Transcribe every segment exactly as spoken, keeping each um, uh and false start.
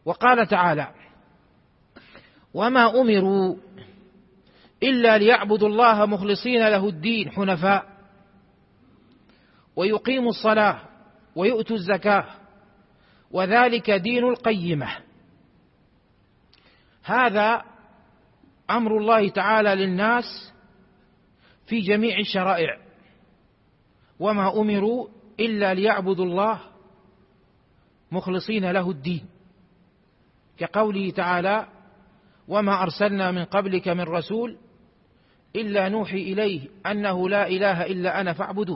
وقال تعالى: وما أمروا إلا ليعبدوا الله مخلصين له الدين حنفاء ويقيموا الصلاة ويؤتوا الزكاة وذلك دين القيمة. هذا أمر الله تعالى للناس في جميع الشرائع. وما أمروا إلا ليعبدوا الله مخلصين له الدين، كقوله تعالى: وما أرسلنا من قبلك من رسول إلا نوحي إليه أنه لا إله إلا أنا فاعبدون،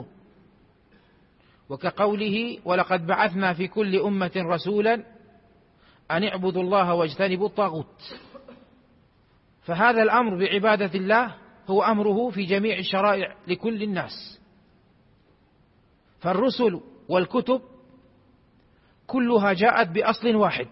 وكقوله: ولقد بعثنا في كل أمة رسولا أن اعبدوا الله واجتنبوا الطاغوت. فهذا الأمر بعبادة الله هو أمره في جميع الشرائع لكل الناس. فالرسل والكتب كلها جاءت بأصل واحد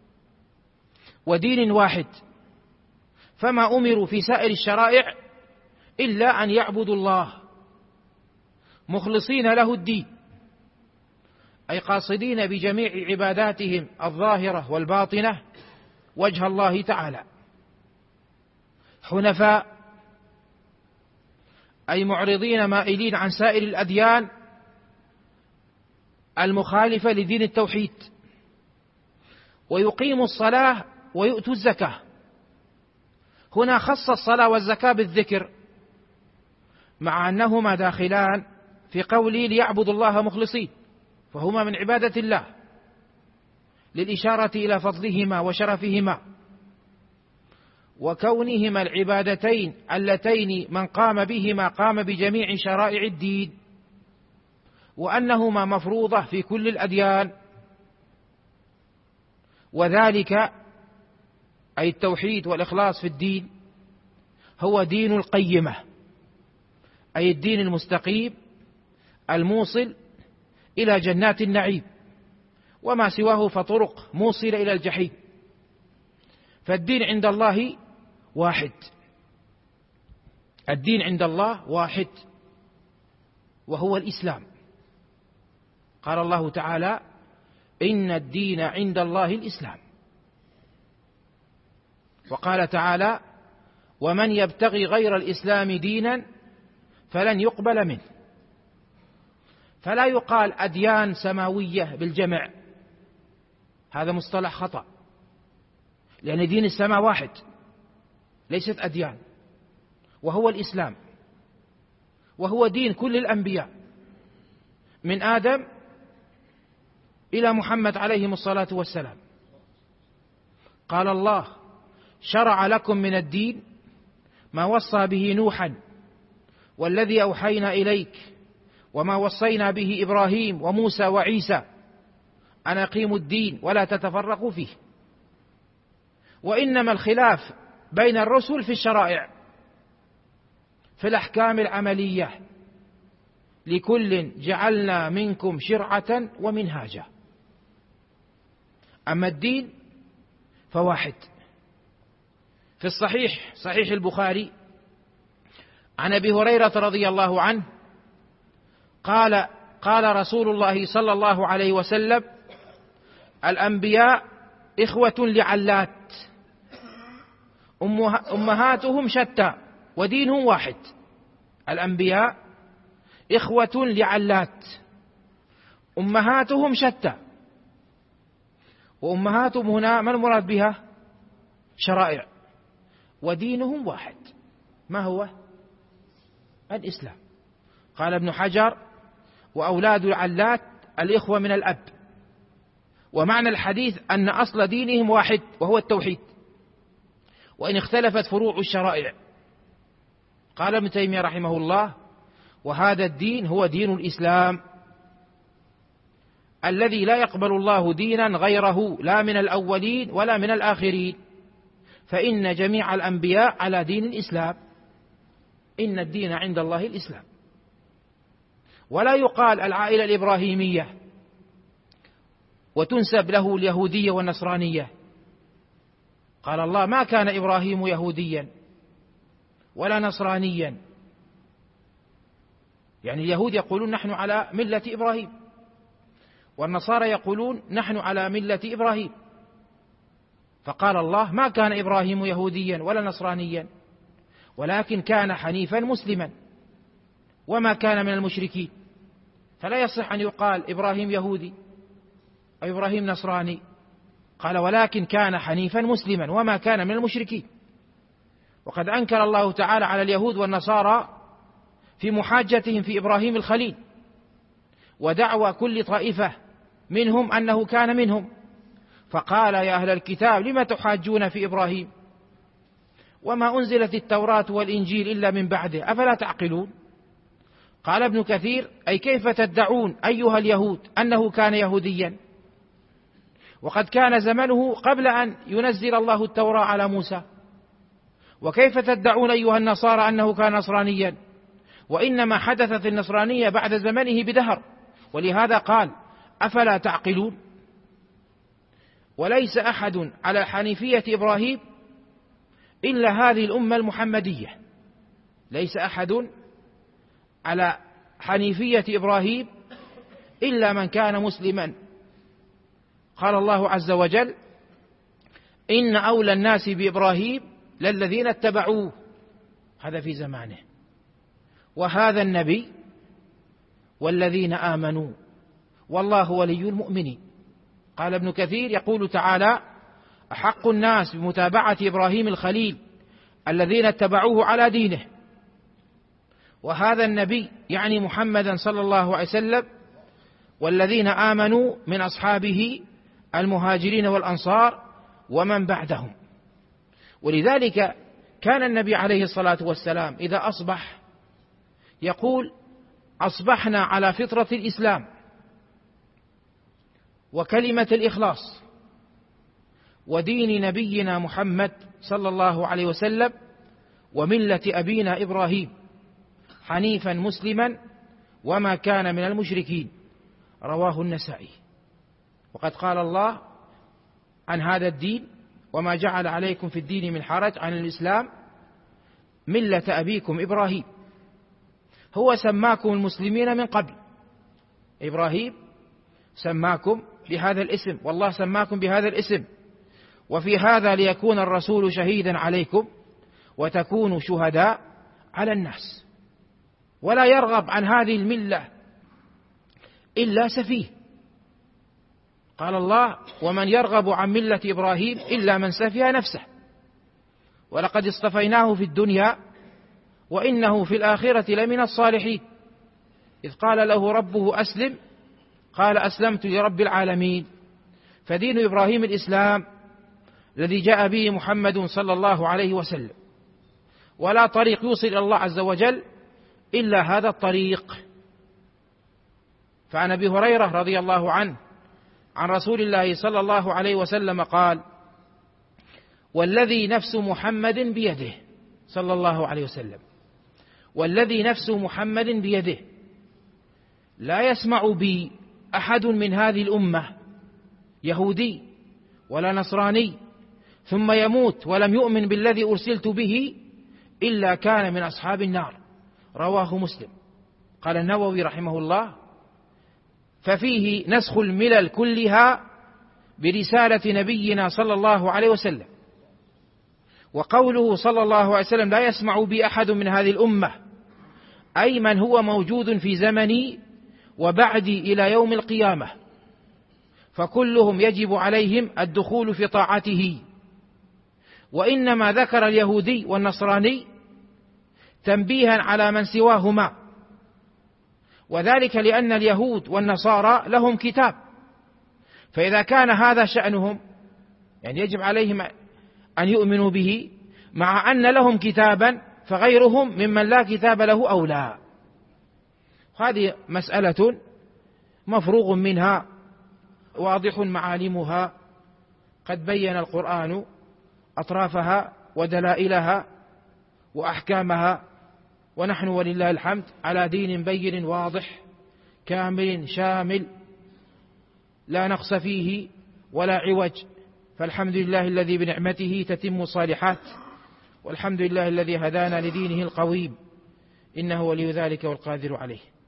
ودين واحد، فما أمروا في سائر الشرائع إلا أن يعبدوا الله مخلصين له الدين، أي قاصدين بجميع عباداتهم الظاهرة والباطنة وجه الله تعالى، حنفاء أي معرضين مائلين عن سائر الأديان المخالفة لدين التوحيد، ويقيموا الصلاة ويؤتوا الزكاة. هنا خص الصلاة والزكاة بالذكر مع أنهما داخلان في قوله ليعبدوا الله مخلصين، فهما من عبادة الله للإشارة إلى فضلهما وشرفهما وكونهما العبادتين اللتين من قام بهما قام بجميع شرائع الدين، وأنهما مفروضة في كل الأديان. وذلك أي التوحيد والإخلاص في الدين هو دين القيمة، أي الدين المستقيم الموصل إلى جنات النعيم، وما سواه فطرق موصلة إلى الجحيم. فالدين عند الله واحد، الدين عند الله واحد وهو الإسلام. قال الله تعالى: إن الدين عند الله الإسلام. وقال تعالى: ومن يبتغي غير الإسلام دينا فلن يقبل منه. فلا يقال أديان سماوية بالجمع، هذا مصطلح خطأ، لأن دين السماء واحد ليست أديان، وهو الإسلام، وهو دين كل الأنبياء من آدم إلى محمد عليهم الصلاة والسلام. قال الله: شرع لكم من الدين ما وصى به نوحا والذي أوحينا إليك وما وصينا به إبراهيم وموسى وعيسى أن أقيموا الدين ولا تتفرقوا فيه. وإنما الخلاف بين الرسل في الشرائع، في الأحكام العملية، لكل جعلنا منكم شرعة ومنهاجا. أما الدين فواحد. في الصحيح صحيح البخاري عن أبي هريرة رضي الله عنه قال: قال رسول الله صلى الله عليه وسلم: الأنبياء إخوة لعلات أمهاتهم شتى ودينهم واحد. الأنبياء إخوة لعلات أمهاتهم شتى، وأمهاتهم هنا ما المراد بها؟ شرائع، ودينهم واحد. ما هو؟ الإسلام. قال ابن حجر: وأولاد العلات الإخوة من الأب. ومعنى الحديث أن أصل دينهم واحد وهو التوحيد، وإن اختلفت فروع الشرائع. قال ابن تيمية رحمه الله: وهذا الدين هو دين الإسلام الذي لا يقبل الله دينا غيره، لا من الأولين ولا من الآخرين، فإن جميع الأنبياء على دين الإسلام. إن الدين عند الله الإسلام. ولا يقال العائلة الإبراهيمية وتنسب له اليهودية والنصرانية. قال الله: ما كان إبراهيم يهوديا ولا نصرانيا. يعني اليهود يقولون نحن على ملة إبراهيم، والنصارى يقولون نحن على ملة إبراهيم. فقال الله: ما كان إبراهيم يهوديا ولا نصرانيا ولكن كان حنيفا مسلما وما كان من المشركين. فلا يصح أن يقال إبراهيم يهودي أو إبراهيم نصراني، قال: ولكن كان حنيفا مسلما وما كان من المشركين. وقد أنكر الله تعالى على اليهود والنصارى في محاجتهم في إبراهيم الخليل ودعوى كل طائفة منهم أنه كان منهم، فقال: يا أهل الكتاب لم تحاجون في إبراهيم وما أنزلت التوراة والإنجيل إلا من بعده أفلا تعقلون؟ قال ابن كثير: أي كيف تدعون أيها اليهود أنه كان يهوديا وقد كان زمنه قبل أن ينزل الله التوراة على موسى؟ وكيف تدعون أيها النصارى أنه كان نصرانيا وإنما حدثت النصرانية بعد زمنه بدهر؟ ولهذا قال: أفلا تعقلون. وليس أحد على حنيفية إبراهيم إلا هذه الأمة المحمدية، ليس أحد على حنيفية إبراهيم إلا من كان مسلما. قال الله عز وجل: إن أولى الناس بإبراهيم للذين اتبعوه، هذا في زمانه، وهذا النبي والذين آمنوا والله ولي المؤمنين. قال ابن كثير: يقول تعالى: أحق الناس بمتابعة إبراهيم الخليل الذين اتبعوه على دينه، وهذا النبي يعني محمدا صلى الله عليه وسلم، والذين آمنوا من أصحابه المهاجرين والأنصار ومن بعدهم. ولذلك كان النبي عليه الصلاة والسلام إذا أصبح يقول: أصبحنا على فطرة الإسلام وكلمة الإخلاص ودين نبينا محمد صلى الله عليه وسلم وملة أبينا إبراهيم حنيفا مسلما وما كان من المشركين، رواه النسائي. وقد قال الله عن هذا الدين: وما جعل عليكم في الدين من حرج، عن الإسلام ملة أبيكم إبراهيم. هو سماكم المسلمين من قبل، إبراهيم سماكم بهذا الاسم، والله سماكم بهذا الاسم، وفي هذا ليكون الرسول شهيدا عليكم وتكونوا شهداء على الناس. ولا يرغب عن هذه الملة إلا سفيه. قال الله: ومن يرغب عن ملة إبراهيم إلا من سفه نفسه ولقد اصطفيناه في الدنيا وإنه في الآخرة لمن الصالحين. إذ قال له ربه أسلم قال: أسلمت لرب العالمين. فدين إبراهيم الإسلام الذي جاء به محمد صلى الله عليه وسلم، ولا طريق يوصل إلى الله عز وجل إلا هذا الطريق. فعن أبي هريرة رضي الله عنه عن رسول الله صلى الله عليه وسلم قال: والذي نفس محمد بيده، صلى الله عليه وسلم، والذي نفس محمد بيده لا يسمع بي أحد من هذه الأمة يهودي ولا نصراني ثم يموت ولم يؤمن بالذي أرسلت به إلا كان من أصحاب النار، رواه مسلم. قال النووي رحمه الله: ففيه نسخ الملل كلها برسالة نبينا صلى الله عليه وسلم. وقوله صلى الله عليه وسلم لا يسمع بي أحد من هذه الأمة، أي من هو موجود في زمني وبعدي إلى يوم القيامة، فكلهم يجب عليهم الدخول في طاعته. وإنما ذكر اليهودي والنصراني تنبيها على من سواهما، وذلك لأن اليهود والنصارى لهم كتاب، فإذا كان هذا شأنهم يعني يجب عليهم أن يؤمنوا به، مع أن لهم كتابا فغيرهم ممن لا كتاب له أولى. هذه مسألة مفروغ منها واضح معالمها، قد بين القرآن أطرافها ودلائلها وأحكامها، ونحن ولله الحمد على دين بين واضح كامل شامل لا نقص فيه ولا عوج. فالحمد لله الذي بنعمته تتم الصالحات، والحمد لله الذي هدانا لدينه القويم، إنه ولي ذلك والقادر عليه.